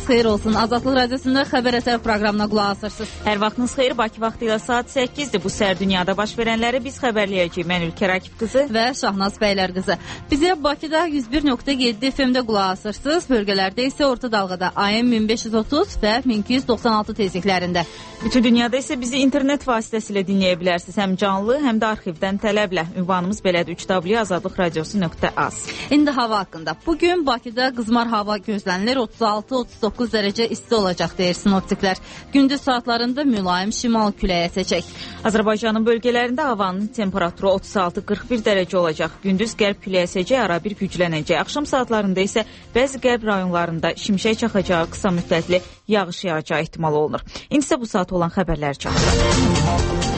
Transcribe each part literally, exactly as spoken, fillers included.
xeyir olsun. Azadlıq Radiosunda Xəbər Ətər proqramına qulaq asırsınız. Hər vaxtınız xeyir. Bakı vaxtı ilə saat səkkizdir. Bu səhər dünyada baş verənləri biz xəbərləyəcəyik. Mən Ülkər Akif qızı və Şahnaz Bəylər qızı. Bizə Bakıda yüz bir nöqtə yeddi F M-də qulaq asırsınız. Bölgələrdə isə orta dalğada A M min beş yüz otuz və min iki yüz doxsan altı tezliklərində. Bütün dünyada isə bizi internet vasitəsilə dinləyə bilərsiniz. Həm canlı, həm də arxivdən tələblə. Ünvanımız belədir: üç w azadlıq radiosu nöqtə az. İndi hava haqqında. Bugün Bakıda qızmar hava gözlənilir. otuz altı otuz doqquz dərəcə isti olacaq deyir sinoptiklər. Gündüz saatlarında mülayim şimal küləyi əsəcək. Azərbaycanın bölgələrində havanın temperaturu otuz altı qırx bir dərəcə olacaq. Gündüz qərb küləyi əsəcək, ara bir güclənəcək. Axşam saatlarında isə bəzi qərb rayonlarında şimşək çaxacağı, qısa müddətli yağış yağacağı ehtimal olunur. İndi isə bu saat olan xəbərlər çatdırır.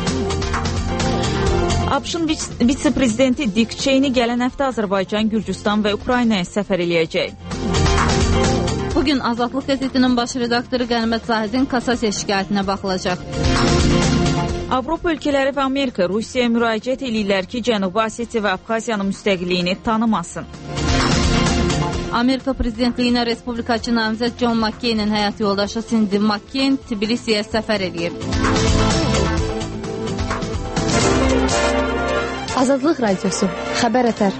ABŞ-ın vitse-prezidenti Dick Cheney gələn həftə Azərbaycan, Gürcüstan və Ukraynaya səfər eləyəcək. Bugün Azadlıq qəzetinin baş redaktoru Qənimət Zahidin kassasiya şikayətinə baxılacaq. Avropa ölkələri və Amerika Rusiyaya müraciət eləyirlər ki, Cənubi Osetiya və Abxaziyanın müstəqilliyini tanımasın. Amerika prezidentliyinə respublikaçı namizəd John McCain-in həyat yoldaşı Cindy McCain Tbilisiyə səfər edib. Azadlıq Radiosu, Xəbər Ətər.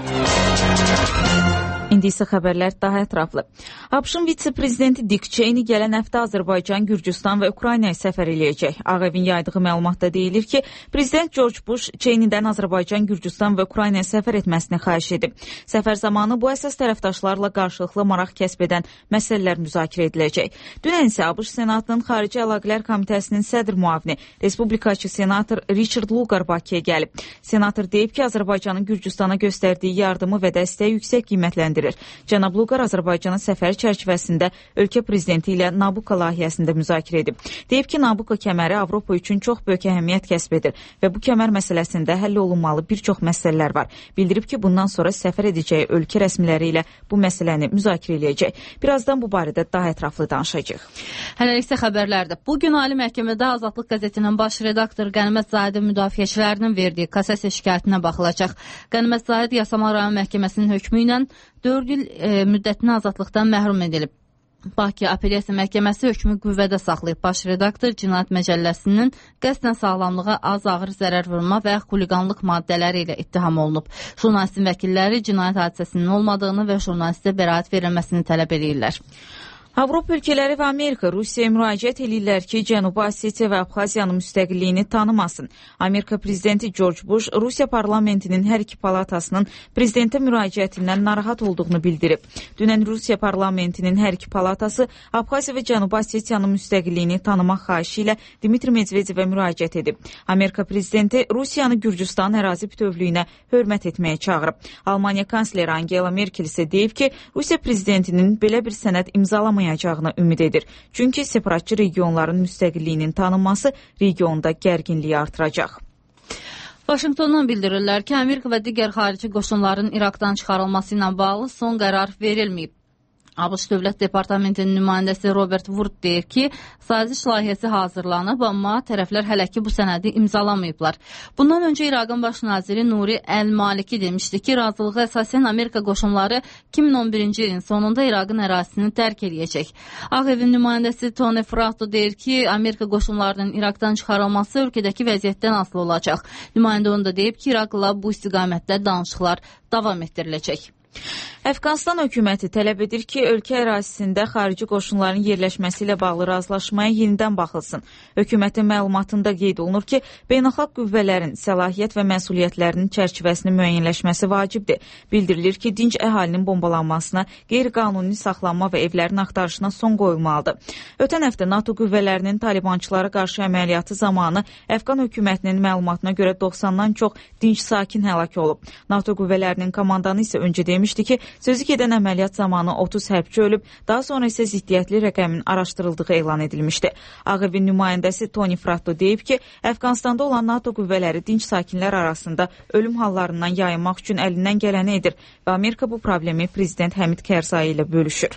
İndi isə xəbərlər daha ətraflı. ABŞ-ın vitse-prezidenti Dick Cheney gələn həftə Azərbaycan, Gürcüstan və Ukraynaya səfər eləyəcək. Ağ Evin yaydığı məlumatda deyilir ki, Prezident George Bush Cheneydən Azərbaycan, Gürcüstan və Ukraynaya səfər etməsini xahiş edib. Səfər zamanı bu əsas tərəfdaşlarla qarşılıqlı maraq kəsb edən məsələlər müzakirə ediləcək. Dünən isə ABŞ Senatının Xarici Əlaqələr Komitəsinin sədr müavini, Respublikaçı senator Richard Lugar Bakıya gəlib. Senator deyib ki, Azərbaycanın Gürcüstana göstərdiyi yardımı və dəstəyi yüksək qiymətləndirir. Cənab Lugar Azərbaycana səfər çərçivəsində ölkə prezidenti ilə Nabucco layihəsində müzakirə edib. Deyib ki, Nabucco kəməri Avropa üçün çox böyük əhəmiyyət kəsb edir və bu kəmər məsələsində həll olunmalı bir çox məsələlər var. Bildirib ki, bundan sonra səfər edəcəyi ölkə rəsmiləri ilə bu məsələni müzakirə eləyəcək. Birazdan bu barədə daha ətraflı danışacağıq. Hələliksə xəbərlərdə. Bugün Ali Məhkəmədə Azadlıq qəzetinin baş redaktoru Qənimət Zahidin müdafiəçilərinin verdiyi kassasiya şikayətinə baxılacaq. Qənimət Zahid Yasamal rayon məhkəməsinin hökmü ilə dörd il e, müddətinə azadlıqdan məhrum edilib. Bakı Apellyasiya Məhkəməsi hökmü qüvvədə saxlayıb. Baş redaktor Cinayət Məcəlləsinin qəsdən sağlamlığa az ağır zərər vurma və xuliqanlıq maddələri ilə ittiham olunub. Jurnalistin vəkilləri cinayət hadisəsinin olmadığını və jurnalistə bəraət verilməsini tələb edirlər. Avropa ölkələri və Amerika Rusiyaya müraciət edirlər ki, Cənubi Osetiya və Abxaziyanın müstəqilliyini tanımasın. Amerika prezidenti George Bush Rusiya parlamentinin hər iki palatasının prezidentə müraciətindən narahat olduğunu bildirib. Dünən Rusiya parlamentinin hər iki palatası Abxaziya və Cənubi Osetiyanın müstəqilliyini tanımaq xahişi ilə Dmitri Medvedevə müraciət edib. Amerika prezidenti Rusiyanı Gürcüstan ərazi bütövlüyünə hörmət etməyə çağırıb. Almaniya kansleri Angela Merkel isə deyib ki, Rusiya prezidentinin belə bir sənəd imzalamayacağını ümid edir. Çünki separatçı regionların müstəqilliyinin tanınması regionda gərginliyi artıracaq. Vaşinqtondan bildirirlər ki, Amerika və digər xarici qoşunların İraqdan çıxarılması ilə bağlı son qərar verilməyib. ABŞ Dövlət Departamentinin nümayəndəsi Robert Wood deyir ki, saziş layihəsi hazırlanıb, amma tərəflər hələ ki bu sənədi imzalamayıblar. Bundan öncə İraqın baş naziri Nuri Əl-Maliki demişdi ki, razılığa əsasən Amerika qoşunları iki min on birinci ilin sonunda İraqın ərazisini tərk edəcək. Ağ Evin nümayəndəsi Tony Fratto deyir ki, Amerika qoşunlarının İraqdan çıxarılması ölkədəki vəziyyətdən asılı olacaq. Nümayəndə onu da deyib ki, İraqla bu istiqamətdə danışıqlar davam etdiriləcək. Əfqanistan hökuməti tələb edir ki, ölkə ərazisində xarici qoşunların yerləşməsi ilə bağlı razılaşmaya yenidən baxılsın. Hökumətin məlumatında qeyd olunur ki, beynəlxalq qüvvələrin səlahiyyət və məsuliyyətlərinin çərçivəsinin müəyyənləşməsi vacibdir. Bildirilir ki, dinc əhalinin bombalanmasına, qeyri-qanuni saxlanma və evlərin axtarışına son qoyulmalıdır. Ötən həftə NATO qüvvələrinin talibançılara qarşı əməliyyatı zamanı Əfqan hökumətinin məlumatına görə doxsandan çox dinc sakin həlak olub. NATO qüvvələrinin komandanı isə öncə demişdi ki, sözü gedən əməliyyat zamanı otuz hərbçi ölüb, daha sonra isə ziddiyyətli rəqəmin araşdırıldığı elan edilmişdi. Ağ Evin nümayəndəsi Tony Fratto deyib ki, Əfqanistanda olan NATO qüvvələri dinc sakinlər arasında ölüm hallarından yayınmaq üçün əlindən gələni edir və Amerika bu problemi prezident Həmid Kərzai ilə bölüşür.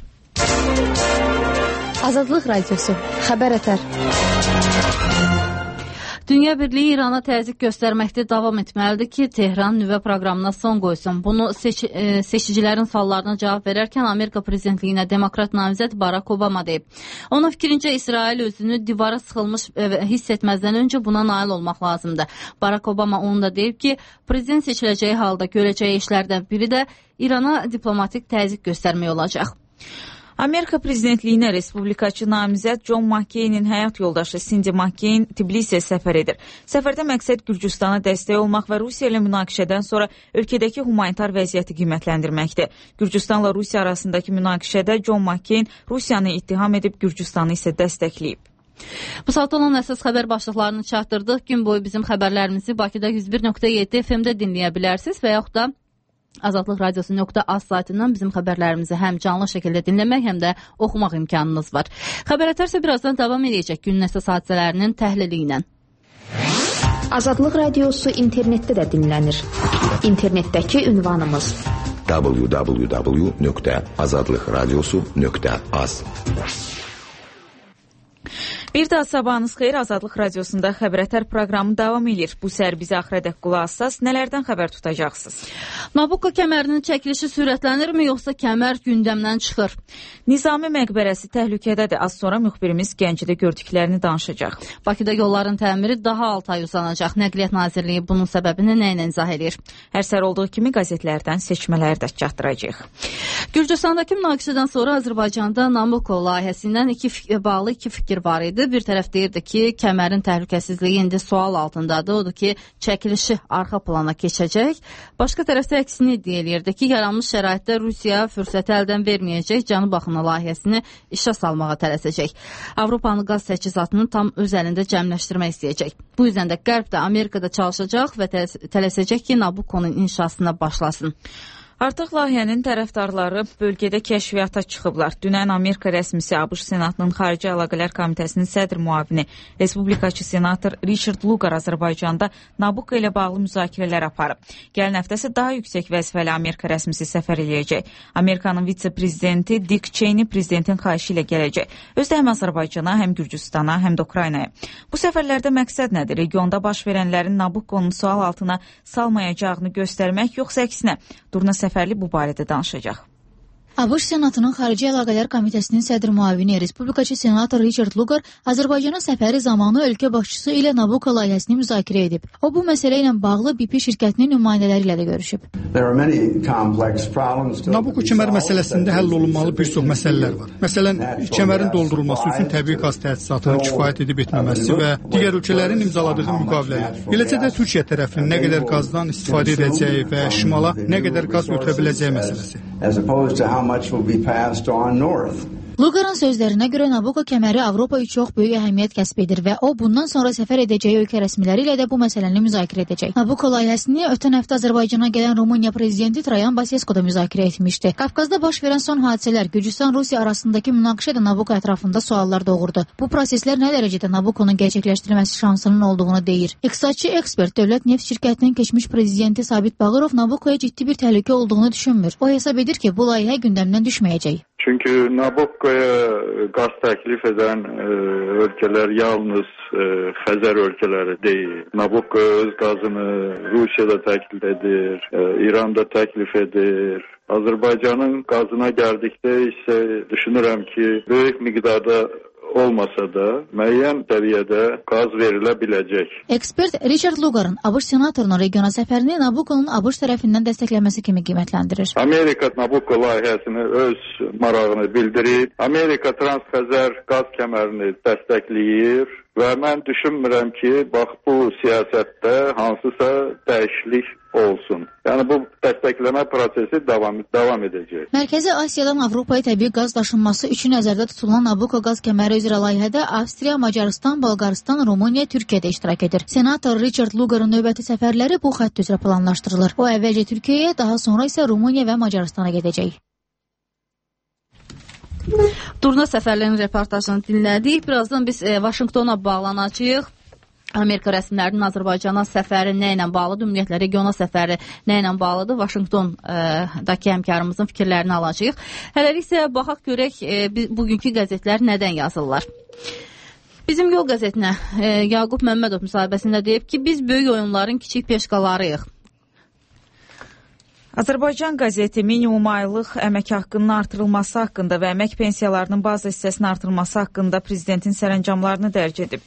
Azadlıq Radiosu, Xəbər Ətər. Dünya Birliyi İrana təzyiq göstərməkdə davam etməlidir ki, Tehran nüvə proqramına son qoysun. Bunu seç e, seçicilərin suallarına cavab verərkən Amerika prezidentliyinə demokrat namizəd Barack Obama deyib. Onun fikrincə İsrail özünü divara sıxılmış e, hiss etməzdən öncə buna nail olmaq lazımdır. Barack Obama onu da deyib ki, prezident seçiləcəyi halda görəcəyi işlərdən biri də İrana diplomatik təzyiq göstərmək olacaq. Amerika prezidentliyinə respublikaçı namizəd John McCain-in həyat yoldaşı Cindy McCain Tbilisiyə səfər edir. Səfərdə məqsəd Gürcüstana dəstək olmaq və Rusiya ilə münaqişədən sonra ölkədəki humanitar vəziyyəti qiymətləndirməkdir. Gürcüstanla Rusiya arasındakı münaqişədə John McCain Rusiyanı ittiham edib, Gürcüstanı isə dəstəkləyib. Bu saat olan əsas xəbər başlıqlarını çatdırdıq. Gün boyu bizim xəbərlərimizi Bakıda yüz bir nöqtə yeddi F M-də dinləyə bilərsiniz və yaxud da Azadlıq Radiosu nöqtə az saytından bizim xəbərlərimizi həm canlı şəkildə dinləmək, həm də oxumaq imkanınız var. Xəbər ətərsə birazdan davam edəcək günün əsas hadisələrinin təhlili ilə. Azadlıq Radiosu internetdə də dinlənir. İnternetdəki ünvanımız w w w nöqtə azadlıq radiosu nöqtə az. Bir daha sabahınız xeyir, Azadlıq Radiosunda Xəbərətər proqramı davam edir. Bu səhər bizi axıradək qulaq assaz, nələrdən xəbər tutacaqsınız? Nabucco kəmərinin çəkilişi sürətlənirmi, yoxsa kəmər gündəmdən çıxır? Nizami məqbərəsi təhlükədədir. Az sonra müxbirimiz Gəncədə gördüklərini danışacaq. Bakıda yolların təmiri daha altı ay uzanacaq. Nəqliyyat Nazirliyi bunun səbəbini nə ilə izah edir? Hər səhər olduğu kimi qəzetlərdən seçmələri də çatdıracağıq. Gürcüstandakı münaqişədən sonra Azərbaycanda Nabucco layihəsindən iki bağlı iki fikir var idi. Bir tərəf deyirdi ki, kəmərin təhlükəsizliyi indi sual altındadır. Odur ki, çəkilişi arxa plana keçəcək. Başqa tərəfdə əksini iddia eləyirdi ki, yaranmış şəraitdə Rusiya fürsəti əldən verməyəcək, Cənub axını layihəsini işə salmağa tələsəcək. Avropanı qaz təchizatını tam öz əlində cəmləşdirmək istəyəcək. Bu yüzden də Qərb də Amerikada çalışacaq və tələsəcək ki, Nabucco'nun inşasına başlasın. Artıq layihənin tərəfdarları bölgədə kəşfiyyata çıxıblar. Dünən Amerika rəsmisi ABŞ Senatının Xarici Əlaqələr Komitəsinin sədr müavini, Respublikaçı senator Richard Lugar Azərbaycanda Nabucco ilə bağlı müzakirələr aparıb. Gələn həftəsi daha yüksək vəzifəli Amerika rəsmisi səfər eləyəcək. Amerikanın vitse-prezidenti Dick Cheney prezidentin xahişi ilə gələcək. Özdə həm Azərbaycana, həm Gürcüstana, həm də Ukraynaya. Bu səfərlərdə məqsəd nədir? Regionda baş verənlərin Nabucco'nun sual altına salmayacağını göstərmək, yoxsa əksinə? Durna səfərli bu barədə danışacaq. ABŞ Senatının Xarici Əlaqələr Komitəsinin sədr müavini, Respublikaçı senator Richard Lugar Azərbaycana səfəri zamanı ölkə başçısı ilə Nabucco layihəsini müzakirə edib. O, bu məsələ ilə bağlı B P şirkətinin nümayəndələri ilə də görüşüb. Nabucco kəmər məsələsində həll olunmalı bir çox məsələlər var. Məsələn, kəmərin doldurulması üçün təbii qaz təchizatının kifayət edib etməməsi və digər ölkələrin imzaladığı müqavilələr. Eləcə də Türkiyə tərəfinin nə qədər qazdan istifadə edəcəyi və şimala nə qədər qaz ötürə biləcəyi məsələsi. Lugarın sözlərinə görə Nabucco kəməri Avropa üçün çox böyük əhəmiyyət kəsb edir və o, bundan sonra səfər edəcəyi ölkə rəsmiləri ilə də bu məsələni müzakirə edəcək. Nabucco layihəsini ötən həftə Azərbaycana gələn Rumıniya prezidenti Trayan Basesko da müzakirə etmişdi. Qafqazda baş verən son hadisələr Gürcüstan-Rusiya arasındakı münaqişə də Nabucco ətrafında suallar doğurdu. Bu proseslər nə dərəcədə Nabucco'nun gerçəkləşdirilməsi şansının olduğunu deyir. İqtisadçı ekspert Dövlət Neft Şirkətinin keçmiş prezidenti Sabit Bağırov Nabucco'ya ciddi bir təhlükə olduğunu düşünmür. O hesab edir ki, bu layihə gündəmdən düşməyəcək. Çünki Nabucco'ya qaz təklif edən e, ölkələr yalnız e, Xəzər ölkələri deyil. Nabucco öz qazını Rusiyada təklif edir, e, İranda təklif edir. Azərbaycanın qazına gəldikdə isə düşünürəm ki, böyük miqdarda olmasa da müəyyən səviyyədə qaz verilə biləcək. Ekspert Richard Lugarın ABŞ senatorunun regiona səfərini Nabucco'nun ABŞ tərəfindən dəstəkləməsi kimi qiymətləndirir. Amerika Nabucco layihəsini öz marağını bildirib, Amerika Transxəzər qaz kəmərini dəstəkləyir və mən düşünmürəm ki, bax bu siyasətdə hansısa dəyişiklik olsun. Yəni bu dəstəkləmə prosesi davam, davam edəcək. Mərkəzi Asiyadan Avropaya təbii qaz daşınması üçün nəzərdə tutulan Nabucco qaz kəməri üzrə layihədə Avstriya, Macarıstan, Bolqarıstan, Rumıniya, Türkiyə də iştirak edir. Senator Richard Lugarın növbəti səfərləri bu xətt üzrə planlaşdırılır. O əvvəlcə Türkiyəyə, daha sonra isə Rumıniya və Macarıstana gedəcək. Durna səfərlərinin reportajını dinlədik. Birazdan biz e, Vaşinqtona bağlanacağıq. Amerika rəsmilərinin Azərbaycana səfəri nə ilə bağlıdır? Ümumiyyətlə, regiona səfəri nə ilə bağlıdır? Vaşinqtondakı həmkarımızın fikirlərini alacağıq. Hələlik isə baxaq görək, e, bugünkü qəzetlər nədən yazırlar? Bizim Yol qəzetinə e, Yaqub Məmmədov müsahibəsində deyib ki, biz böyük oyunların kiçik peşkalarıyıq. Azərbaycan qəzeti minimum aylıq əmək haqqının artırılması haqqında və əmək pensiyalarının bazı hissəsinin artırılması haqqında prezidentin sərəncamlarını dərc edib.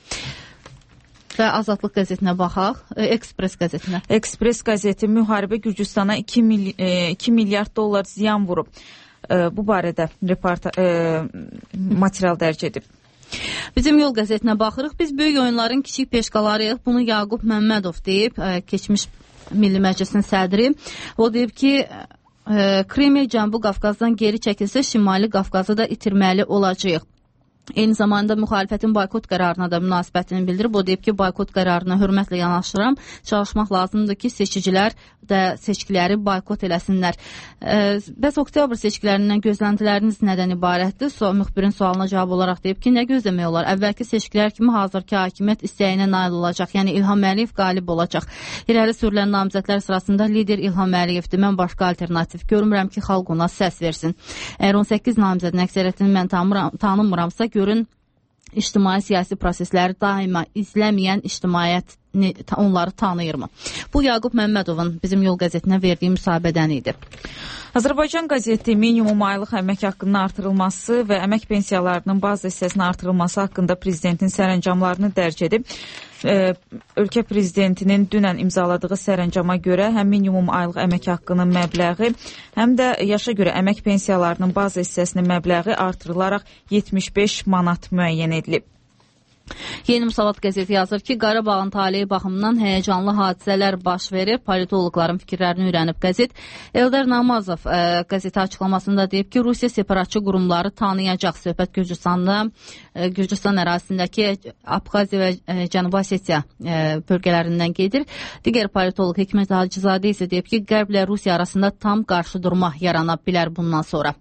Və Azadlıq qəzetinə baxaq, Ekspres qəzetinə. Ekspres qəzeti müharibə Gürcüstana iki milyard dollar ziyan vurub. Bu barədə reporta, e, material dərc edib. Bizim Yol qəzetinə baxırıq. Biz böyük oyunların kiçik peşkalarıyıq. Bunu Yaqub Məmmədov deyib, e, keçmiş Milli Məclisin sədri. O deyib ki, e, Krimiya Cənubi Qafqazdan geri çəkilsə, Şimali Qafqazı da itirməli olacağıq. Eyni zamanda müxalifətin boykot qərarına da münasibətini bildirib. O deyib ki, boykot qərarına hörmətlə yanaşıram. Çalışmaq lazımdır ki, seçicilər də seçkiləri boykot eləsinlər. E, bəs oktyabr seçkilərindən gözləntiləriniz nədən ibarətdir? So, müxbirin sualına cavab olaraq deyib ki, nə gözləmək olar? Əvvəlki seçkilər kimi hazırki hakimiyyət istəyinə nail olacaq. Yəni İlham Əliyev qalib olacaq. İrəli sürülən namizədlər sırasında lider İlham Əliyevdir. Mən başqa alternativ görmürəm ki, xalq ona səs versin. Əgər on səkkiz namizədin əksəriyyətini mən tanımıramsa, görün ictimai-siyasi prosesləri daima izləməyən ictimaiyyət onları tanıyırmı? Bu Yaqub Məmmədovun bizim Yol qəzetinə verdiyi müsahibədən idi. Azərbaycan qəzeti minimum aylıq əmək haqqının artırılması və əmək pensiyalarının bazı hissəsinin artırılması haqqında prezidentin sərəncamlarını dərc edib. Ee, ölkə prezidentinin dünən imzaladığı sərəncama görə həm minimum aylıq əmək haqqının məbləği, həm də yaşa görə əmək pensiyalarının bazı hissəsinin məbləği artırılaraq yetmiş beş manat müəyyən edilib. Yeni Müsavat qəzeti yazır ki, Qarabağın taleyi baxımından həyəcanlı hadisələr baş verib. Politologların fikirlərini öyrənib qəzet. Eldar Namazov ə, qəzeti açıqlamasında deyib ki, Rusiya separatçı qurumları tanıyacaq. Söhbət Gürcüstanda, ə, Gürcüstan ərazisindəki Abxaziya və ə, Cənubi Osetiya ə, bölgələrindən gedir. Digər politoloq Hikmət Hacızadə isə deyib ki, Qərblə Rusiya arasında tam qarşıdurma yarana bilər bundan sonra.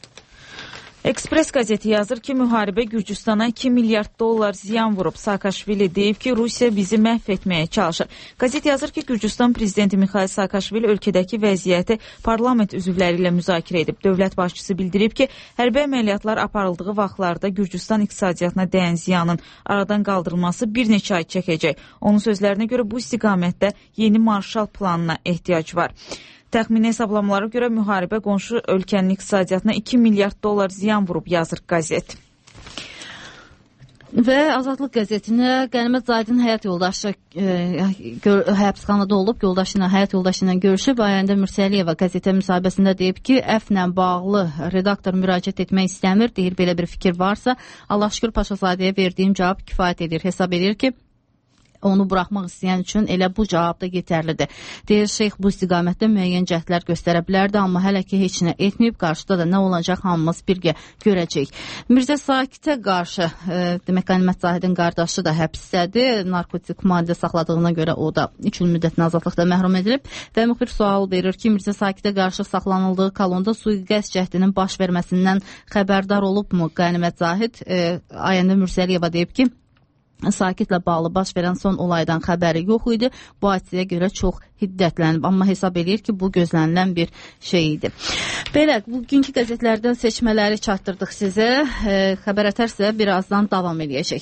Ekspres qəzeti yazır ki, müharibə Gürcüstana iki milyard dollar ziyan vurub. Saakaşvili deyib ki, Rusiya bizi məhv etməyə çalışır. Qəzet yazır ki, Gürcüstan prezidenti Mikhail Saakaşvili ölkədəki vəziyyəti parlament üzvləri ilə müzakirə edib. Dövlət başçısı bildirib ki, hərbi əməliyyatlar aparıldığı vaxtlarda Gürcüstan iqtisadiyyatına dəyən ziyanın aradan qaldırılması bir neçə ay çəkəcək. Onun sözlərinə görə bu istiqamətdə yeni Marshall planına ehtiyac var. Təxmini hesablamalara görə müharibə qonşu ölkənin iqtisadiyyatına iki milyard dollar ziyan vurub, yazır qəzet. Və Azadlıq qəzetinə Qənimət Zahidin həyat yoldaşı e, həbsxanada olub, yoldaşı ilə, həyat yoldaşı ilə görüşüb. Ayəndə Mürsəliyeva qəzetə müsahibəsində deyib ki, əfvlə bağlı redaktor müraciət etmək istəmir. Deyir, belə bir fikir varsa, Allah şükür Paşazadəyə verdiyim cavab kifayət edir. Hesab edir ki, onu buraxmaq istəyən üçün elə bu cavab da yetərlidir. Deyir, şeyx bu istiqamətdə müəyyən cəhdlər göstərə bilərdi, amma hələ ki heç nə etməyib, qarşıda da nə olacaq hamımız birgə görəcəyik. Mirzə Sakitə qarşı, e, demək Qənimət Zahidin qardaşı da həbsdədir. Narkotik maddə saxladığına görə o da üç il müddətinə azadlıqda məhrum edilib və müxbir sual verir ki, Mirzə Sakitə qarşı saxlanıldığı kolonda sui-qəsd cəhdinin baş verməsindən xəbərdar olubmu Qənimət Zahid? E, Ayəndə Mürsəliyeva deyib ki, Sakitlə bağlı baş verən son olaydan xəbəri yox idi. Bu hadisəyə görə çox hiddətlənib, amma hesab edir ki, bu gözlənilən bir şey idi. Belə, bugünkü qəzetlərdən seçmələri çatdırdıq sizə. E, xəbər ətərsə birazdan davam edəcək.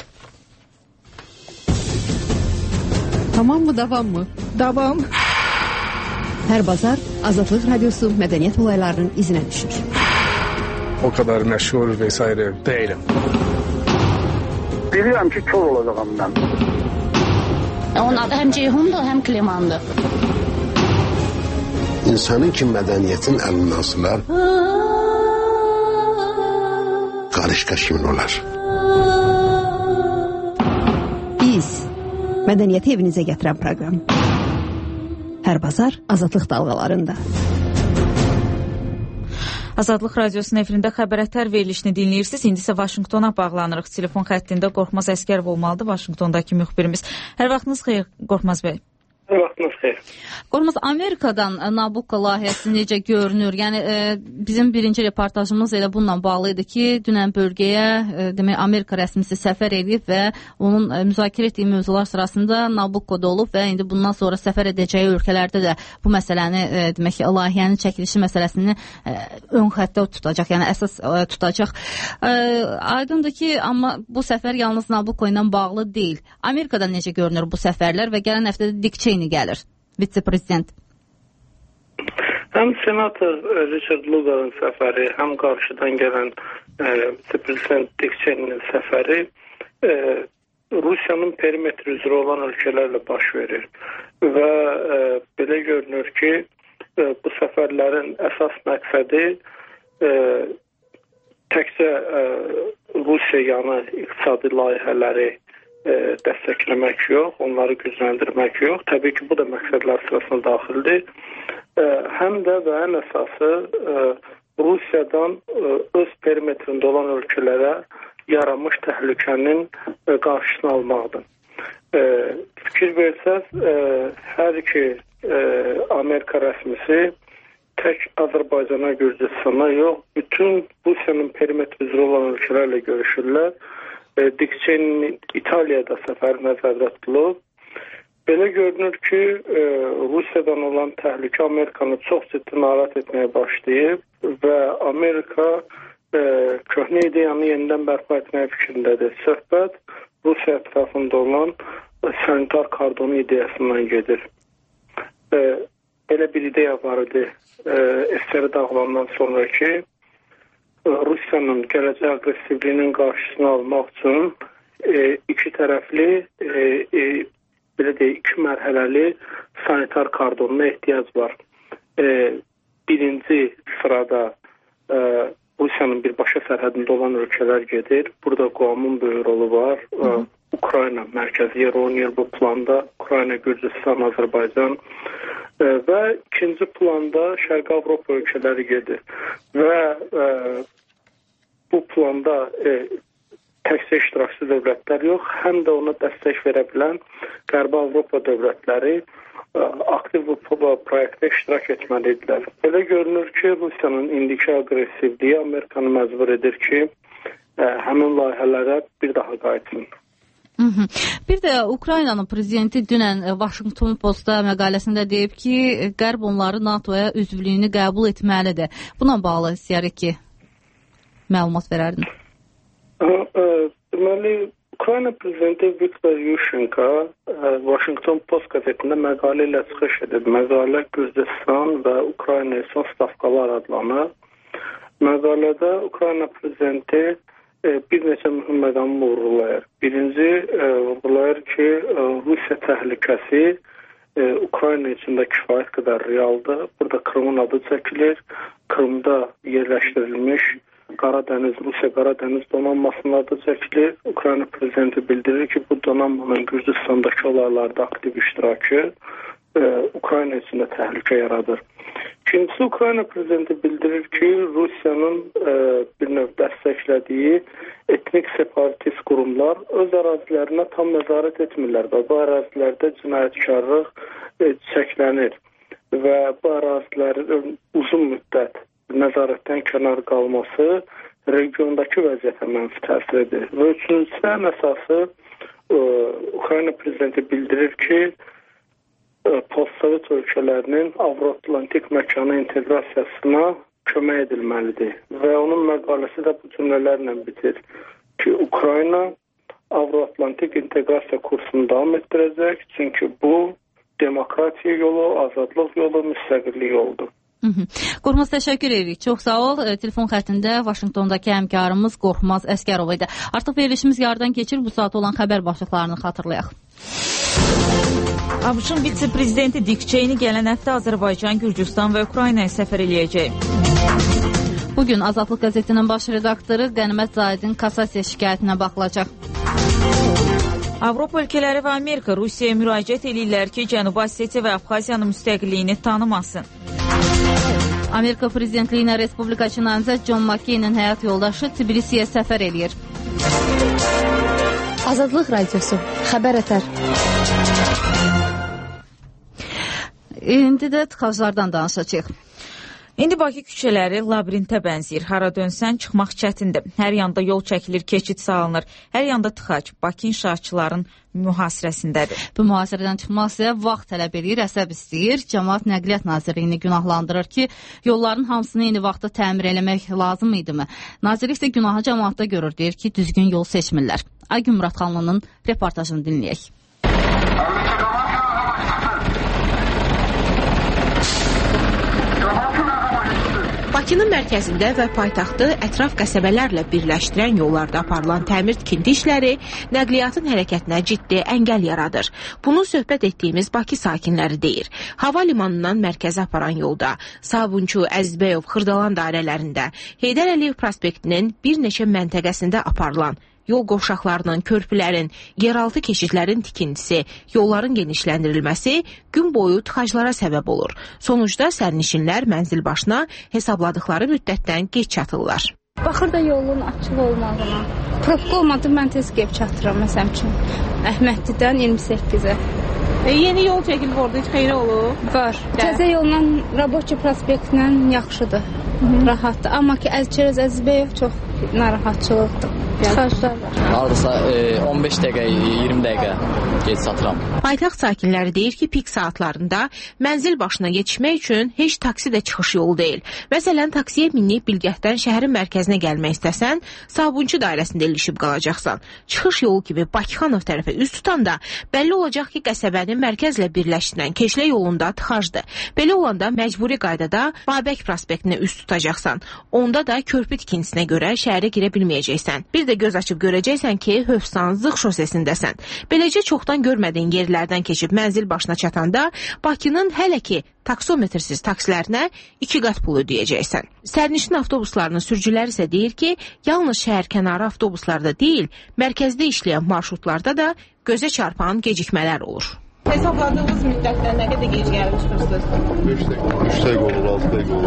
Tamam mı, davam mı? Davam. Hər bazar Azadlıq Radiosu mədəniyyət olaylarının izinə düşür. O kadar məşhur vesaire değilim. Bilirəm ki, kör olacağım mən. Onun adı həm Ceyhundur, həm Klimandır. İnsanın ki, mədəniyyətin əlindən asılar, qarışqa kimin olar? Biz, mədəniyyəti evinizə gətirən proqram. Hər bazar Azadlıq dalğalarında. Azadlıq Radiosunun efirində xəbər ətər verilişini dinləyirsiniz. İndi isə Vaşinqtona bağlanırıq. Telefon xəttində Qorxmaz Əsgərov olmalıdır, Vaşinqtondakı müxbirimiz. Hər vaxtınız xeyir, Qorxmaz bəy. Vaxtınız xeyir. Qorxmaz, Amerikadan Nabucco layihəsi necə görünür? Yəni e, bizim birinci reportajımız elə bununla bağlı idi ki, dünən bölgəyə e, demək Amerika rəsmisi səfər edib və onun e, müzakirə etdiyi mövzular sırasında Nabucco-da olub və indi bundan sonra səfər edəcəyi ölkələrdə də bu məsələni e, demək layihənin çəkilişi məsələsini e, ön xəttə tutacaq, yəni əsas e, tutacaq. E, aydındır ki, amma bu səfər yalnız Nabucco ilə bağlı deyil. Amerikada necə görünür bu səfərlər və gələn həftədə Dick Cheney gəlir, vitse-prezident. Həm senator Richard Lugar'ın səfəri, həm qarşıdan gələn e, vitse-prezident Dick Cheney'nin səfəri e, Rusiyanın perimetri üzrə olan ölkələrlə baş verir. Və e, belə görünür ki, e, bu səfərlərin əsas məqsədi e, təkcə e, Rusiyanı iqtisadi layihələri dəstəkləmək yox, onları gücləndirmək yox. Təbii ki, bu da məqsədlər sırasına daxildir. Həm də və ən əsası Rusiyadan öz perimetrində olan ölkələrə yaranmış təhlükənin qarşısını almaqdır. Fikir versəz, hər iki Amerika rəsmisi tək Azərbaycana, Gürcüstana yox, bütün Rusiyanın perimetri üzrə olan ölkələrlə görüşürlər. Dick Cheney'nin İtaliyada səfəri nəzərdə tutulub. Belə görünür ki, Rusiyadan olan təhlükə Amerikanı çox ciddi narahat etməyə başlayıb və Amerika köhnə ideyanı yenidən bərpa etməyə fikrindədir. Söhbət Rusiya ətrafında olan sanitar kordonu ideyasından gedir. Belə bir ideya var idi S S R dağılandan sonra ki, Rusiyanın gələcək aqressivliyinin qarşısını almaq üçün e, iki tərəfli, e, e, belə deyək, iki mərhələli sanitar kordonuna ehtiyac var. E, birinci sırada e, Rusiyanın birbaşa sərhədində olan ölkələr gedir. Burada Quamın böyük rolu var. E, Ukrayna mərkəzi yer oynayır bu planda. Ukrayna, Gürcüstan, Azərbaycan. E, və ikinci planda Şərqi Avropa ölkələri gedir. Və e, bu planda e, təkcə iştirakçı dövlətlər yox, həm də ona dəstək verə bilən Qərbi Avropa dövlətləri e, aktiv bu proyektdə iştirak etməlidirlər. Belə görünür ki, Rusiyanın indiki aqressivliyi Amerikanı məcbur edir ki, e, həmin layihələrə bir daha qayıtsın. Hı -hı. Bir də Ukraynanın prezidenti dünən Washington Postda məqaləsində deyib ki, Qərb onları NATOya üzvlüyünü qəbul etməlidir. Buna bağlı istəyirik ki, məlumat verərdin. Deməli, Ukrayna prezidenti Viktor Yushchenko Washington Post qəzetində məqalə ilə çıxış edib. Məqalə Gürcüstan və Ukrayna üçün stavkalar adlanır. Məqalədə Ukrayna prezidenti bir neçə mühüm məqamı vurğulayır. Birinci vurğulayır ki, Rusiya təhlükəsi Ukrayna içində kifayət qədər realdır. Burada Krımın adı çəkilir. Krımda yerləşdirilmiş Qaradəniz, Rusiya Qaradəniz donanmasının adı çəkilir. Ukrayna prezidenti bildirir ki, bu donanmanın Gürcüstandakı olaylarda aktiv iştirakı e, Ukrayna içində təhlükə yaradır. İkincisi, Ukrayna prezidenti bildirir ki, Rusiyanın e, bir növ dəstəklədiyi etnik separatist qurumlar öz ərazilərinə tam nəzarət etmirlər və bu ərazilərdə cinayətkarlıq e, çəklənir və bu ərazilərin uzun müddət nəzarətdən kənar qalması regiondakı vəziyyətə mənfi təsir edir. Və üçüncüsü, ən əsası, e, Ukrayna prezidenti bildirir ki, e, postsovet ölkələrinin Avro-Atlantik məkana inteqrasiyasına kömək edilməlidir. Və onun məqaləsi də bu cümlələrlə bitir ki, Ukrayna Avro-Atlantik inteqrasiya kursunu davam etdirəcək, çünki bu demokratiya yolu, azadlıq yolu, müstəqillik yoludur. Qorxmaz, təşəkkür edirik. Çox sağ ol. Telefon xəttində Vaşinqtondakı həmkarımız Qorxmaz Əsgərov idi. Artıq verilişimiz yardan keçir. Bu saat olan xəbər başlıqlarını xatırlayaq. ABŞ-ın vitse-prezidenti Dick Cheney gələn həftə Azərbaycan, Gürcüstan və Ukraynaya səfər eləyəcək. Bugün Azadlıq qəzetinin baş redaktoru Qənimət Zahidin kassasiya şikayətinə baxılacaq. Avropa ölkələri və Amerika Rusiyaya müraciət edirlər ki, Cənubi Osetiya və Abxaziyanın müstəqilliyini tanımasın. Amerika prezidentliyinə respublikaçı namizəd John McCain-in həyat yoldaşı Tbilisiyə səfər eləyir. Azadlıq radiosu xəbər ətər. İndi də tıxaclardan danışacağıq. İndi Bakı küçələri labirintə bənzəyir. Hara dönsən çıxmaq çətindir. Hər yanda yol çəkilir, keçid salınır. Hər yanda tıxac. Bakı inşaatçıların mühasirəsindədir. Bu mühasirədən çıxmaq isə vaxt tələb edir, əsəb istəyir. Cəmaət Nəqliyyat Nazirliyini günahlandırır ki, yolların hamısını eyni vaxtda təmir eləmək lazım idimi? Nazirlik isə günahı cəmaətdə görür, deyir ki, düzgün yol seçmirlər. Aygün Muradxanlının reportajını dinləyək. Bakının mərkəzində və paytaxtı ətraf qəsəbələrlə birləşdirən yollarda aparılan təmir tikinti işləri nəqliyyatın hərəkətinə ciddi əngəl yaradır. Bunu söhbət etdiyimiz Bakı sakinləri deyir. Hava limanından mərkəzə aparan yolda, Sabunçu, Əzizbəyov, Xırdalan dairələrində, Heydər Əliyev prospektinin bir neçə məntəqəsində aparılan yol qovşaqlarının, körpülərin, yeraltı keçidlərin tikintisi, yolların genişləndirilməsi gün boyu tıxaclara səbəb olur. Sonucda sərnişinlər mənzil başına hesabladıkları müddətdən geç çatırlar. Baxır da yolun açıq olmağına. Probka olmadı, mən tez gəlib çatıram məsələn üçün. Əhmədlidən iyirmi səkkizə. E, yeni yol çəkilib orada heç xeyri olur? Var. Təzə yolla Raboçi prospektlə yaxşıdır. Hı-hı. Rahatdır. Amma ki Əzçərəz Əzizbəyov çox narahatçılıqdır. Tıxaclar var. Hardasa e, on beş dəqiqə, iyirmi dəqiqə geç satıram. Paytaxt sakinləri deyir ki, pik saatlarında mənzil başına yetişmək üçün heç taksi də çıxış yolu deyil. Məsələn, taksiyə minib Bilgəhdən şəhərin mərkəzinə gəlmək istəsən, Sabunçu dairəsində ilişib qalacaqsan. Çıxış yolu kimi Bakıxanov tərəfə üz tutanda bəlli olacaq ki, qəsəbənin mərkəzlə birləşdirən keçlə yolunda tıxacdır. Belə olanda məcburi qaydada Babək prospektinə üz tutacaqsan. Onda da körpü tikintisinə görə şəhərə girə bilməyəcəksən. Bir də göz açıb görəcəksən ki, Hövsan, Zıq şosesindəsən. Beləcə çoxdan görmədiyin yerlərdən keçib mənzil başına çatanda Bakının hələ ki taksometrsiz taksilərinə iki qat pul ödəyəcəksən. Sərnişin avtobuslarının sürücüləri isə deyir ki, yalnız şəhərkənarı avtobuslarda deyil, mərkəzdə işləyən marşrutlarda da gözə çarpan gecikmələr olur. Hesabladığınız müddətdə nə qədər gec gəlib çıxırsınız? beş dəqiqə, üç dəqiqə olur, altı dəqiqə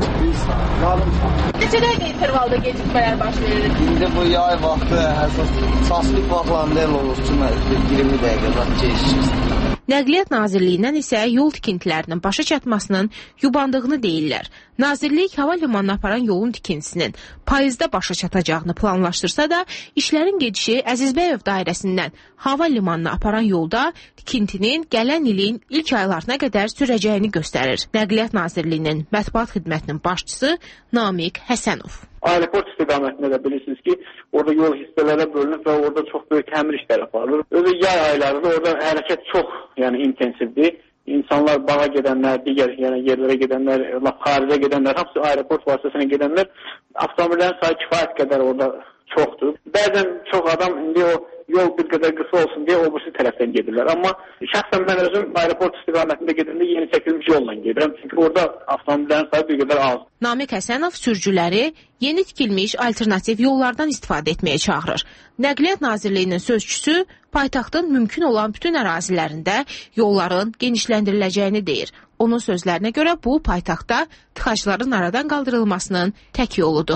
olur. Neçə dəqiqə intervalda gecikmələr başlayır? İndi bu yay vaxtı əsas çaslı vaxtlarında el olur ki, iyirmi dəqiqə gecikir. Nəqliyyat Nazirliyindən isə yol tikintilərinin başa çatmasının yubandığını deyirlər. Nazirlik hava limanına aparan yolun tikintisinin payızda başa çatacağını planlaşdırsa da, işlərin gedişi Əzizbəyov dairəsindən hava limanına aparan yolda tikintinin gələn ilin ilk aylarına qədər sürəcəyini göstərir. Nəqliyyat Nazirliyinin mətbuat xidmətinin başçısı Namiq Həsənov. Aeroport istiqamətində də bilirsiniz ki, orada yol hissələrə bölünür və orada çox böyük təmir işləri aparılır. Özü yay aylarında orada hərəkət çox, yəni intensivdir. İnsanlar bağa gedənlər, digər yəni yerlərə gedənlər, lap xaricə gedənlər, hamısı aeroport vasitəsilə gedənlər, avtomobillərin sayı kifayət qədər orada çoxdur. Bəzən çox adam indi o yol bir qədər qısa olsun deyə o birisi tərəfdən gedirlər. Amma şəxsən mən özüm aeroport istiqamətində gedəndə yeni çəkilmiş yolla gedirəm. Çünki orada avtomobillərin sayı bir qədər az. Namiq Həsənov sürücüləri yeni tikilmiş alternativ yollardan istifadə etməyə çağırır. Nəqliyyat Nazirliyinin sözçüsü paytaxtın mümkün olan bütün ərazilərində yolların genişləndiriləcəyini deyir. Onun sözlərinə görə bu paytaxtda tıxacların aradan qaldırılmasının tək yoludur.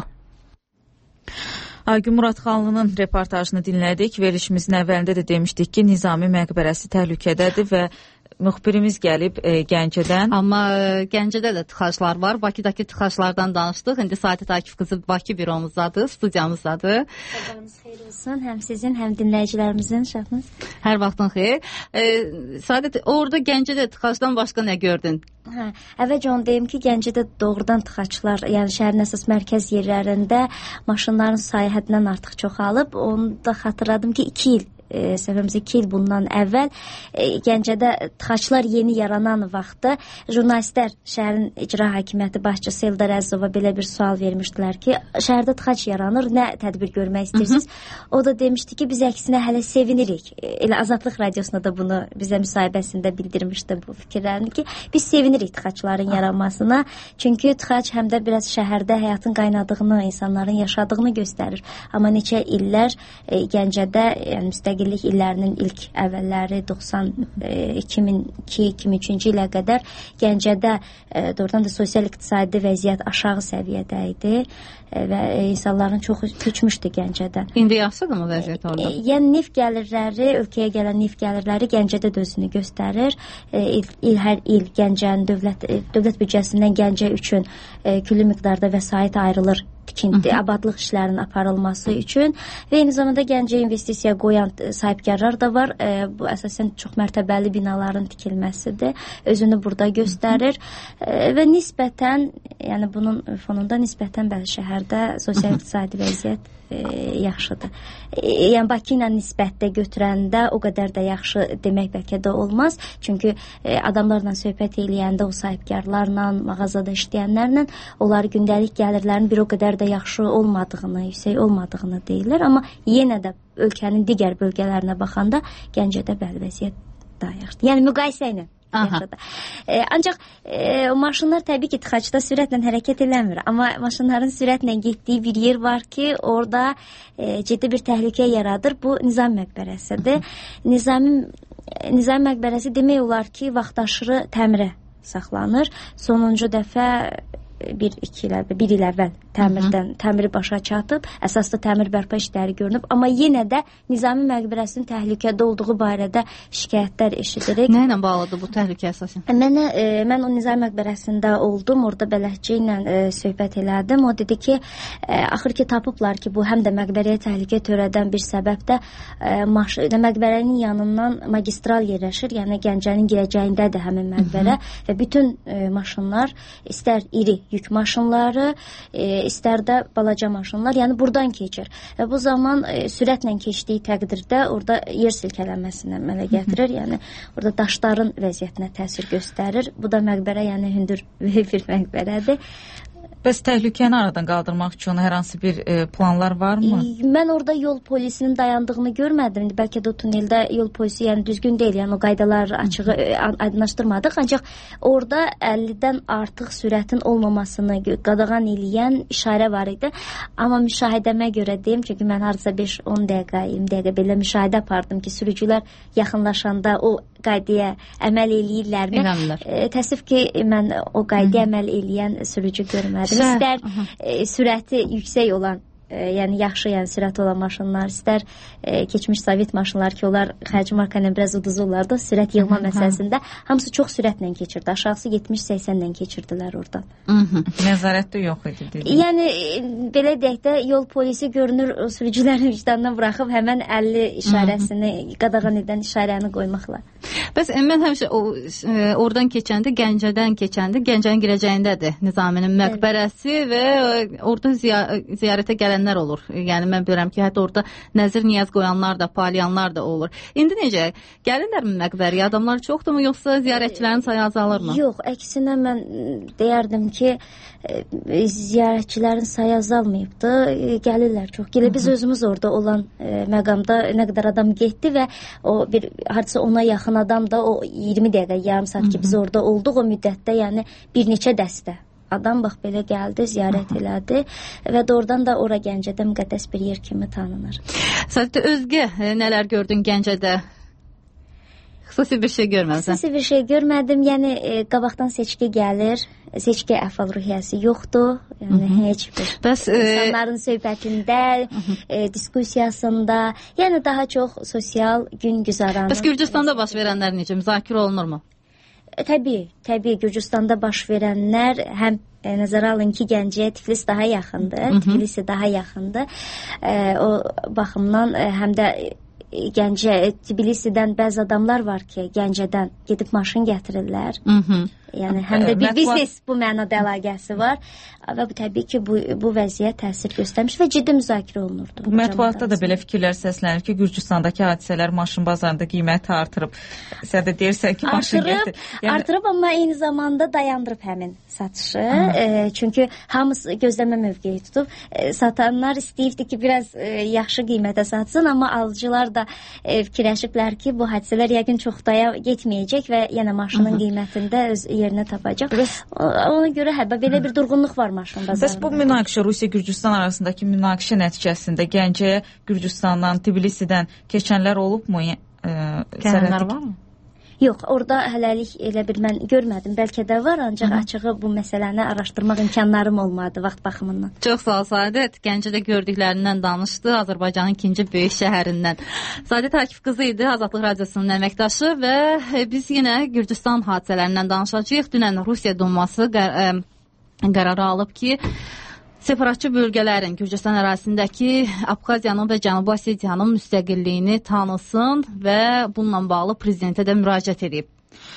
Aygün Muradxanlının reportajını dinlədik. Verişimizin əvvəlində də demişdik ki, Nizami məqbərəsi təhlükədədir və müxbirimiz gəlib e, Gəncədən. Amma e, Gəncədə də tıxaclar var. Bakıdakı tıxaclardan danışdıq. İndi Sadiq Akif qızı Bakı büromuzdadır, studiyamızdadır. Sabahınız xeyir olsun. Həm sizin, həm dinləyicilərimizin şərtiniz. Hər vaxtın xeyir. E, Sadiq, orada Gəncədə tıxacdan başqa nə gördün? Hə, əvvəlcə onu deyim ki, Gəncədə doğrudan tıxaclar, yəni şəhərin əsas mərkəz yerlərində maşınların sayı həddindən artıq çoxalıb. Onu da xatırladım ki, iki il E, səbəbimiz iki il bundan əvvəl e, Gəncədə tıxaclar yeni yaranan vaxtda jurnalistlər şəhərin icra hakimiyyəti başçısı Eldar Əzizova belə bir sual vermişdilər ki, şəhərdə tıxac yaranır, nə tədbir görmək istəyirsiniz? O da demişdi ki, biz əksinə hələ sevinirik. Elə Azadlıq Radiosunda da bunu bizə müsahibəsində bildirmişdi bu fikirlərini ki, biz sevinirik tıxacların yaranmasına. Çünki tıxac həm də biraz şəhərdə həyatın qaynadığını, insanların yaşadığını göstərir. Amma neçə illər e, Gəncədə yəni müstəqil müstəqillik illərinin ilk əvvəlləri doxsan iki min iki iki min üçüncü ilə qədər Gəncədə e, doğrudan da sosial-iqtisadi vəziyyət aşağı səviyyədə idi e, və insanların çoxu köçmüşdü Gəncədən. İndi yaxşıdırmı vəziyyət orada? E, yəni neft gəlirləri, ölkəyə gələn neft gəlirləri Gəncədə də özünü göstərir. E, il, il hər il Gəncənin dövlət e, dövlət büdcəsindən Gəncə üçün e, küllü miqdarda vəsait ayrılır tikinti, abadlıq işlərinin aparılması üçün və eyni zamanda Gəncə investisiya qoyan sahibkarlar da var. E, bu əsasən çox mərtəbəli binaların tikilməsidir. Özünü burada göstərir e, və nisbətən, yəni bunun fonunda nisbətən bəzi şəhərdə sosial-iqtisadi vəziyyət e, yaxşıdır. E, yəni Bakı ilə nisbətdə götürəndə o qədər də yaxşı demək bəlkə də olmaz. Çünki e, adamlarla söhbət eləyəndə o sahibkarlarla, mağazada işləyənlərlə onlar gündəlik gəlirlərin bir o qədər də yaxşı olmadığını, yüksək olmadığını deyirlər, amma yenə də ölkənin digər bölgələrinə baxanda Gəncədə bəli vəziyyət daha yaxşıdır. Yəni müqayisə ilə yaxşıdır. E, ancaq e, o maşınlar təbii ki, tıxacda sürətlə hərəkət eləmir, amma maşınların sürətlə getdiyi bir yer var ki, orada e, ciddi bir təhlükə yaradır. Bu Nizam məqbərəsidir. Nizami, Nizam məqbərəsi demək olar ki, vaxtaşırı təmirə saxlanır. Sonuncu dəfə bir, iki il əvvəl, bir il əvvəl təmirdən, təmiri başa çatıb, əsaslı təmir bərpa işləri görünüb, amma yenə də Nizami məqbərəsinin təhlükədə olduğu barədə şikayətlər eşidirik. Nə ilə bağlıdır bu təhlükə əsasən? Mənə, e, mən o Nizami məqbərəsində oldum, orada bələdçi ilə e, söhbət elədim. O dedi ki, e, axır ki tapıblar ki, bu həm də məqbərəyə təhlükə törədən bir səbəb də e, maş, məqbərənin yanından magistral yerləşir, yəni Gəncənin girəcəyindədir həmin məqbərə və bütün e, maşınlar, istər iri yük maşınları, e, istər də balaca maşınlar, yəni buradan keçir. Və bu zaman e, sürətlə keçdiyi təqdirdə orada yer silkələnməsinə əmələ gətirir. Yəni orada daşların vəziyyətinə təsir göstərir. Bu da məqbərə, yəni hündür bir məqbərədir. Bəs təhlükəni aradan qaldırmaq üçün hər hansı bir e, planlar varmı? Mən orada yol polisinin dayandığını görmədim. Bəlkə də o tuneldə yol polisi yəni düzgün deyil. Yəni o qaydaları açığı aydınlaşdırmadıq. Ancaq orada əllidən artıq sürətin olmamasını qadağan eləyən işarə var idi. Amma müşahidəmə görə deyim, çünki mən hardasa beş on dəqiqə, iyirmi dəqiqə belə müşahidə apardım ki, sürücülər yaxınlaşanda o qaydaya əməl eləyirlərmi? E, təəssüf ki, mən o qaydaya əməl eləyən sürücü görmədim. İstər e, sürəti yüksək olan, e, yəni yaxşı, yəni sürəti olan maşınlar, istər e, keçmiş Sovet maşınlar ki, onlar xərci marka ilə biraz uduzurlardı, sürət yığma məsələsində hamısı çox sürətlə keçirdi. Aşağısı yetmiş səksənlə keçirdilər oradan. Nəzarətdə yox idi dedi. Yəni e, belə deyək də yol polisi görünür o sürücülərin vicdanından buraxıb həmən əlli işarəsini, qadağan edən işarəni qoymaqla. Bəs mən həmişə o, e, oradan keçəndə, Gəncədən keçəndə, Gəncənin girəcəyindədir Nizaminin məqbərəsi və orada ziy ziyarətə gələnlər olur. Yəni mən bilirəm ki, hətta orada nəzir niyaz qoyanlar da, palayanlar da olur. İndi necə? Gəlirlərmi məqbərəyə? Adamlar çoxdurmu, yoxsa ziyarətçilərin sayı azalırmı? Yox, əksinə mən deyərdim ki, e, ziyarətçilərin sayı azalmayıbdı. E, gəlirlər çox. Gələ biz özümüz orada olan e, məqamda nə qədər adam getdi və o bir hardasa ona yaxın adam da o iyirmi dəqiqə, yarım saat ki biz orada olduq, o müddətdə yəni bir neçə dəstə adam bax belə gəldi, ziyarət elədi və doğrudan da ora Gəncədə müqəddəs bir yer kimi tanınır. Sadəcə özgə nələr gördün Gəncədə? Xüsusi bir şey görmədim. Xüsusi bir şey görmədim. Yəni e, qabaqdan seçki gəlir. Seçki əhval-ruhiyyəsi yoxdur. Yəni Hı -hı. heç bir. Bəs insanların e... söhbətində, e, diskusiyasında, yəni daha çox sosial gün güzaran. Bəs Gürcüstanda baş verənlər necə müzakirə olunurmu? E, təbii, təbii Gürcüstanda baş verənlər həm e, nəzərə alın ki, Gəncəyə Tiflis daha yaxındır. Tiflisi daha yaxındır. E, o baxımdan e, həm də Gəncə, Tbilisidən bəzi adamlar var ki, Gəncədən gedib maşın gətirirlər. Hı -hı. Yəni həm də bir biznes bu mənada əlaqəsi var və bu təbii ki, bu bu vəziyyət təsir göstərmiş və ciddi müzakirə olunurdu. Mətbuatda da belə fikirlər səslənir ki, Gürcüstandakı hadisələr maşın bazarında qiyməti artırıb. Sən də deyirsən ki, maşın gətir. Yəni... Artırıb, amma eyni zamanda dayandırıb həmin satışı. E, çünki hamısı gözləmə mövqeyi tutub. E, satanlar istəyirdi ki, biraz e, yaxşı qiymətə satsın, amma alıcılar da e, fikirləşiblər ki, bu hadisələr yəqin çox daya getməyəcək və yenə maşının Hı -hı. qiymətində öz yerinə tapacaq. Ona görə hə, belə bir durğunluq var maşın bazarında. Bəs bu münaqişə Rusiya-Gürcüstan arasındakı münaqişə nəticəsində Gəncəyə Gürcüstandan, Tbilisidən keçənlər olubmu? Gələnlər varmı? Yox, orada hələlik elə bir mən görmədim. Bəlkə də var, ancaq Hı. açığı bu məsələni araşdırmaq imkanlarım olmadı vaxt baxımından. Çox sağ ol Saadət. Gəncədə gördüklərindən danışdı, Azərbaycanın ikinci böyük şəhərindən. Saadət Akif qızı idi, Azadlıq Radiosunun əməkdaşı və biz yenə Gürcüstan hadisələrindən danışacağıq. Dünən Rusiya Duması qər ə, qərarı alıb ki, separatçı bölgələrin Gürcüstan ərazisindəki Abxaziyanın və Cənubi Osetiyanın müstəqilliyini tanısın və bununla bağlı prezidentə də müraciət edib.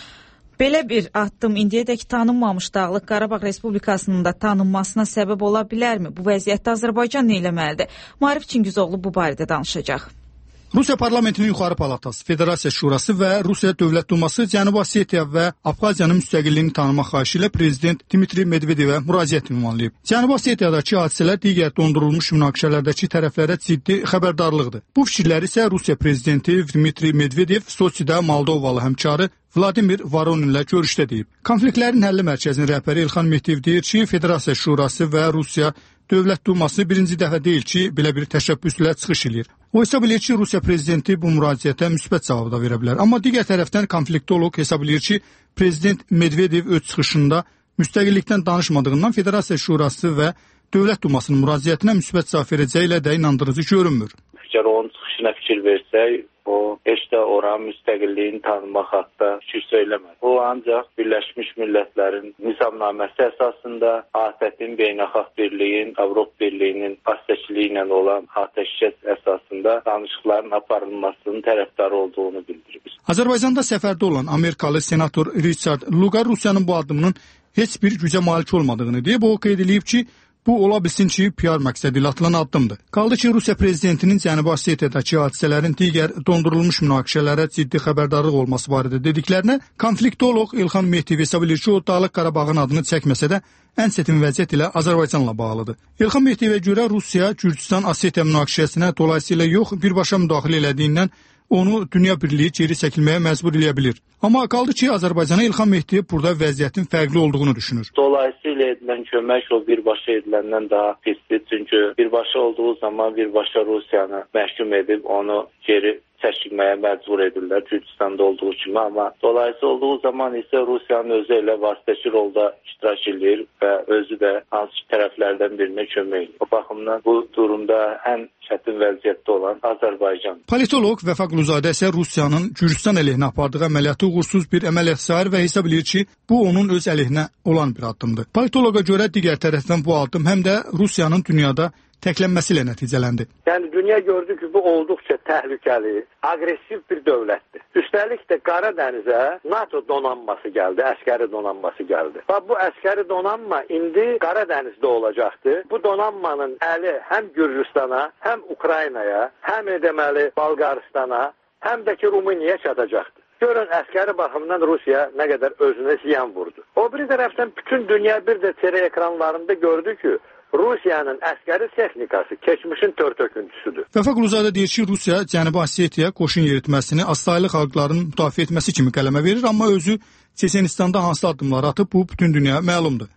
Belə bir addım indiyədək tanınmamış Dağlıq Qarabağ Respublikasının da tanınmasına səbəb ola bilərmi? Bu vəziyyətdə Azərbaycan nə eləməlidir? Maarif Çingizoğlu bu barədə danışacaq. Rusiya Parlamentinin Yuxarı Palatası, Federasiya Şurası və Rusiya Dövlət Duması Cənubi Osetiya və Abxaziyanın müstəqilliyini tanımaq xahişi ilə Prezident Dmitri Medvedevə müraciət ünvanlayıb. Cənubi Osetiyadakı hadisələr digər dondurulmuş münaqişələrdəki tərəflərə ciddi xəbərdarlıqdır. Bu fikirləri isə Rusiya Prezidenti Dmitri Medvedev Soçidə Moldovalı həmkarı Vladimir Voroninlə görüşdə deyib. Konfliktlərin həlli mərkəzinin rəhbəri İlxan Mehdiyev deyir ki, Federasiya Şurası və Rusiya Dövlət Duması birinci dəfə deyil ki, belə bir təşəbbüslə çıxış edir. O hesab edir ki, Rusiya prezidenti bu müraciətə müsbət cavab da verə bilər. Amma digər tərəfdən konfliktolog hesab edir ki, Prezident Medvedev öz çıxışında müstəqillikdən danışmadığından Federasiya Şurası və Dövlət Dumasının müraciətinə müsbət cavab verəcəyi ilə də inandırıcı görünmür. Fikir onun çıxışına fikir versək, o heç də oranın müstəqilliyini tanımaq haqqında fikir söyləməz. O ancaq Birləşmiş Millətlərin nizamnaməsi əsasında A T T-in, Beynəlxalq Birliyin, Avropa Birliyinin vasitəçiliyi ilə olan atəşkəs əsasında danışıqların aparılmasının tərəfdarı olduğunu bildirir. Azərbaycanda səfərdə olan Amerikalı senator Richard Lugar Rusiyanın bu addımının heç bir gücə malik olmadığını deyib, o qeyd edib ki, bu ola bilsin ki, P R məqsədi ilə atılan addımdır. Qaldı ki, Rusiya prezidentinin Cənubi Osetiyadakı hadisələrin digər dondurulmuş münaqişələrə ciddi xəbərdarlıq olması barədə dediklərinə konfliktolog İlxan Mehdiyev hesab edir ki, o Dağlıq Qarabağın adını çəkməsə də ən çətin vəziyyət ilə Azərbaycanla bağlıdır. İlxan Mehdiyevə görə Rusiya Gürcüstan Osetiya münaqişəsinə dolayısıyla yox, birbaşa müdaxilə elədiyindən onu dünya birliyi geri çəkilməyə məcbur eləyə bilir. Amma qaldı ki, Azərbaycana İlxan Mehdiyev burada vəziyyətin fərqli olduğunu düşünür. Dolayısıyla edilən kömək o birbaşa ediləndən daha pisdir. Çünki birbaşa olduğu zaman birbaşa Rusiyanı məhkum edib onu geri çəkilməyə məcbur edirlər Gürcüstanda olduğu kimi, amma dolayısıyla olduğu zaman isə Rusiyanın özü elə vasitəçi rolda iştirak edir və özü də hansı tərəflərdən birinə kömək edir. O baxımdan bu durumda ən çətin vəziyyətdə olan Azərbaycan. Politolog Vəfa Quluzadə isə Rusiyanın Gürcüstan əleyhinə apardığı əməliyyatı uğursuz bir əməliyyat sayır və hesab edir ki, bu onun öz əleyhinə olan bir addımdır. Politoloqa görə digər tərəfdən bu addım həm də Rusiyanın dünyada təklənməsi ilə nəticələndi. Yəni dünya gördü ki, bu olduqca təhlükəli, aqressiv bir dövlətdir. Üstəlik də Qara Dənizə NATO donanması gəldi, əskəri donanması gəldi. Və bu əskəri donanma indi Qara Dənizdə olacaqdır. Bu donanmanın əli həm Gürcüstana, həm Ukraynaya, həm deməli Balqaristana, həm də ki Rumuniyaya çatacaqdır. Görün, əskəri baxımından Rusiya nə qədər özünə ziyan vurdu. O bir tərəfdən bütün dünya bir də tele ekranlarında gördü ki, Rusiyanın əskəri texnikası keçmişin tör-töküntüsüdür. Vəfa Quluzadə deyir ki, Rusiya Cənubi Osetiya qoşun yeritməsini aztaylı xalqların müdafiə etməsi kimi qələmə verir, amma özü Çeçenistanda hansı addımları atıb, bu bütün dünya məlumdur.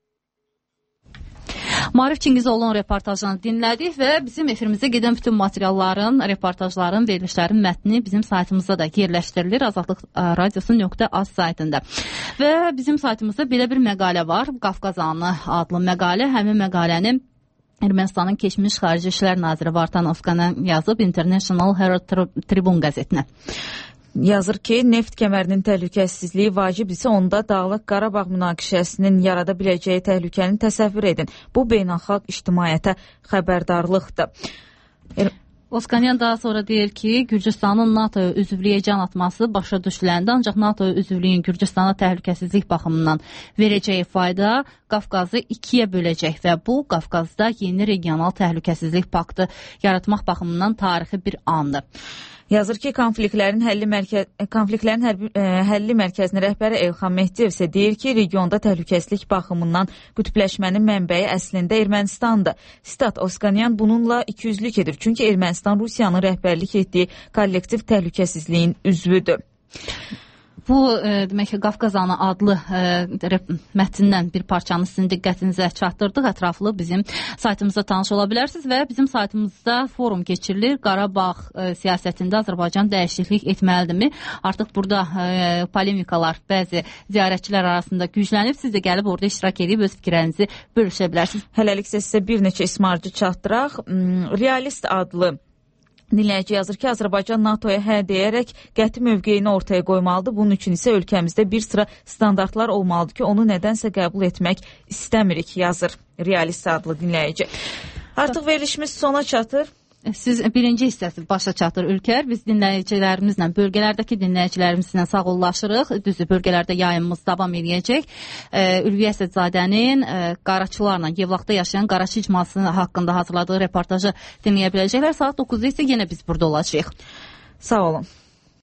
Maarif Çingizoğlu'nun reportajını dinlədik və bizim efirimizdə gedən bütün materialların, reportajların, verilişlərin mətni bizim saytımızda da yerləşdirilir, azadlıq radiosu nöqtə az saytında. Və bizim saytımızda belə bir məqalə var, Qafqazanı adlı məqalə. Həmin məqaləni Ermənistanın keçmiş Xarici İşlər Naziri Vartan Oskanyan yazıb International Herald Tribune qəzetinə. Yazır ki, neft kəmərinin təhlükəsizliyi vacibdirsə, onda Dağlıq Qarabağ münaqişəsinin yarada biləcəyi təhlükəni təsəvvür edin. Bu beynəlxalq ictimaiyyətə xəbərdarlıqdır. Er Oskanyan daha sonra deyir ki, Gürcüstanın NATOya üzvlüyə can atması başa düşüləndə, ancaq NATOya üzvlüyün Gürcüstana təhlükəsizlik baxımından verəcəyi fayda Qafqazı ikiyə böləcək və bu, Qafqazda yeni regional təhlükəsizlik paktı yaratmaq baxımından tarixi bir andır. Yazır ki, konfliktlərin həlli, mərkəz, konfliktlərin hərbi, ə, həlli mərkəzinin rəhbəri İlxan Mehdiyev isə deyir ki, regionda təhlükəsizlik baxımından qütbləşmənin mənbəyi əslində Ermənistandır. Stat Oskanyan bununla ikiyüzlük edir, çünki Ermənistan Rusiyanın rəhbərlik etdiyi kollektiv təhlükəsizliyin üzvüdür. Bu demək ki, Qafqazanı adlı mətndən bir parçanı sizin diqqətinizə çatdırdıq. Ətraflı bizim saytımızda tanış ola bilərsiniz və bizim saytımızda forum keçirilir. Qarabağ siyasətində Azərbaycan dəyişiklik etməlidirmi? Artıq burada polemikalar bəzi ziyarətçilər arasında güclənib. Siz də gəlib orada iştirak edib öz fikirlərinizi bölüşə bilərsiniz. Hələlik sizə bir neçə ismarcı çatdıraq. Realist adlı dinləyici yazır ki, Azərbaycan NATOya hə deyərək qəti mövqeyini ortaya qoymalıdır. Bunun üçün isə ölkəmizdə bir sıra standartlar olmalıdır ki, onu nədənsə qəbul etmək istəmirik, yazır Realist adlı dinləyici. Artıq verilişimiz sona çatır. Siz birinci hissəsi başa çatır Ülker. Biz dinləyicilərimizlə, bölgələrdəki dinləyicilərimizlə sağollaşırıq. Düzdür, bölgələrdə yayımımız davam edəcək. Ülviyə Əsədzadənin qaraçılarla, Yevlaxda yaşayan qaraçı icması haqqında hazırladığı reportajı dinləyə biləcəklər. Saat dokuzda isə yenə biz burada olacağıq. Sağ olun.